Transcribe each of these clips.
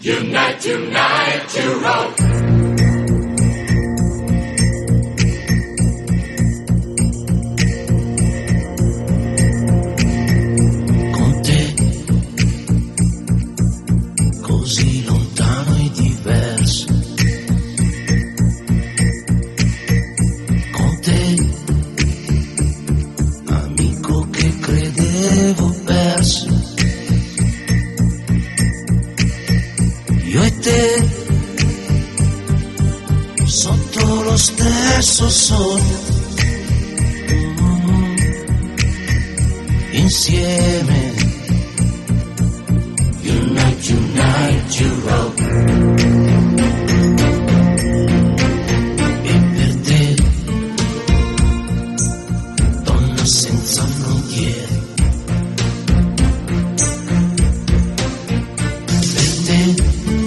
Unite, unite, you rock. Con te, così lontano e diverso. Con te, amico che credevo perso. Io e te, sotto lo stesso sogno, insieme. Unite, unite, you rock. E per te, donna senza frontiere, per te,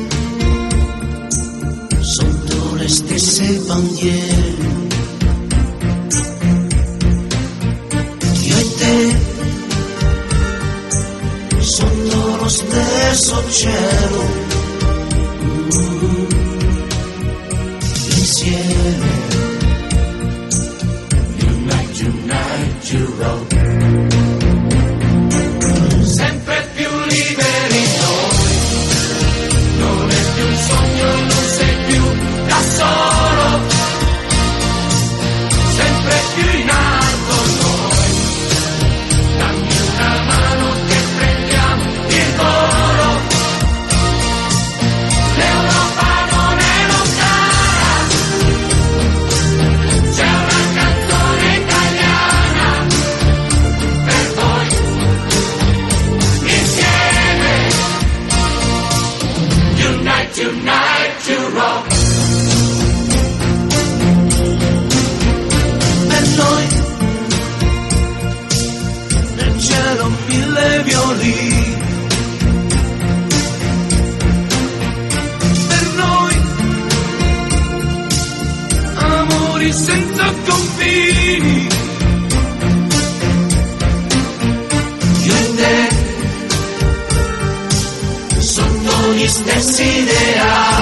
sotto le stesse bandiere, io e te, sotto lo stesso cielo, insieme. Unite, unite, you rock. Sempre più liberi noi, non è più un sogno, non sei più da solo, sempre più in alto noi, dammi una mano che prendiamo il volo, l'Europa non è lontana, c'è una canzone italiana per voi, insieme, unite, unite, you rock. Per noi nel cielo mille violini, per noi amori senza confini, io e te sotto gli stessi ideali.